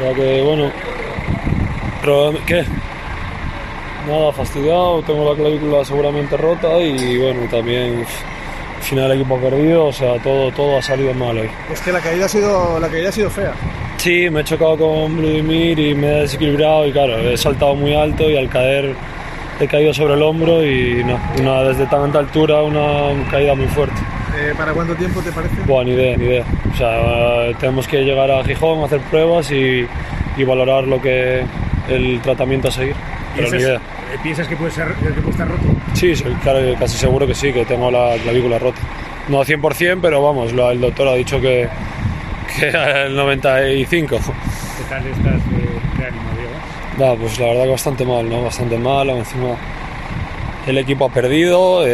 verdad que bueno, pero ¿qué? Nada, fastidiado, tengo la clavícula seguramente rota y bueno, también al final el equipo ha perdido, o sea, todo ha salido mal hoy. Es que la caída ha sido fea. Sí, me he chocado con Vladimir y me he desequilibrado y claro, he saltado muy alto y al caer he caído sobre el hombro y no, desde tan alta altura una caída muy fuerte. ¿Para cuánto tiempo te parece? Buah, ni idea. O sea, tenemos que llegar a Gijón, hacer pruebas y valorar el tratamiento a seguir. Pero ni idea. ¿Piensas que puede estar roto? Sí, claro, casi seguro que sí, que tengo la clavícula rota. No al 100%, pero vamos, el doctor ha dicho que el 95%. ¿Qué tal estás de ánimo, Diego? Pues la verdad que bastante mal, ¿no? Bastante mal, encima el equipo ha perdido,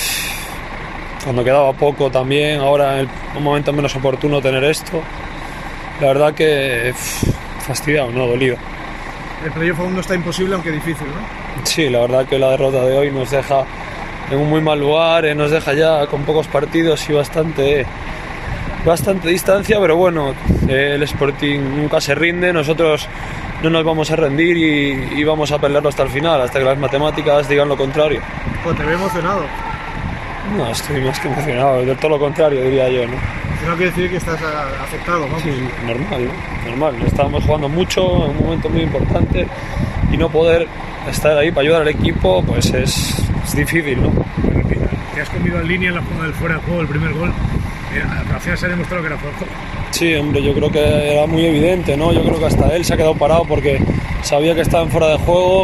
cuando quedaba poco también, ahora en un momento menos oportuno tener esto, la verdad que fastidiado, ¿no? Dolido. El playoff aún no está imposible, aunque difícil, ¿no? Sí, la verdad que la derrota de hoy nos deja en un muy mal lugar, nos deja ya con pocos partidos y bastante distancia, pero bueno, el Sporting nunca se rinde, nosotros no nos vamos a rendir y vamos a pelearlo hasta el final, hasta que las matemáticas digan lo contrario. Pues te veo emocionado. No, estoy más que emocionado, de todo lo contrario diría yo, ¿no? No quiere decir que estás afectado, ¿no? Sí, normal, ¿no? Normal, estábamos jugando mucho en un momento muy importante y no poder estar ahí para ayudar al equipo, pues es difícil, ¿no? Te has comido en línea en la jugada del fuera de juego, el primer gol. Al final se ha demostrado que era fuera de juego. Sí, hombre, yo creo que era muy evidente, ¿no? Yo creo que hasta él se ha quedado parado porque sabía que estaba en fuera de juego.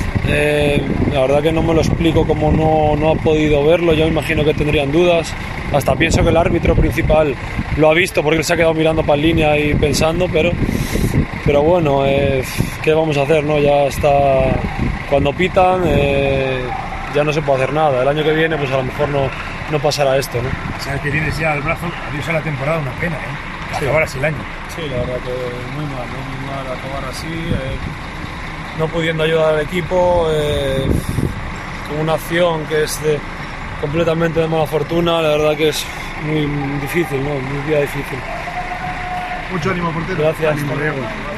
La verdad que no me lo explico cómo no ha podido verlo, yo imagino que tendrían dudas, hasta pienso que el árbitro principal lo ha visto porque él se ha quedado mirando para línea y pensando, pero bueno, ¿qué vamos a hacer, no? Ya está, cuando pitan ya no se puede hacer nada, el año que viene pues a lo mejor no pasará esto, ¿no? Sabes que tienes ya el brazo, adiós a la temporada, una pena, ¿eh? Acabar así el año. Sí, la verdad que muy mal acabar así, no pudiendo ayudar al equipo, con una acción que es completamente de mala fortuna, la verdad que es muy difícil, ¿no? Muy día difícil. Mucho ánimo, portero. Gracias. Ánimo, Diego.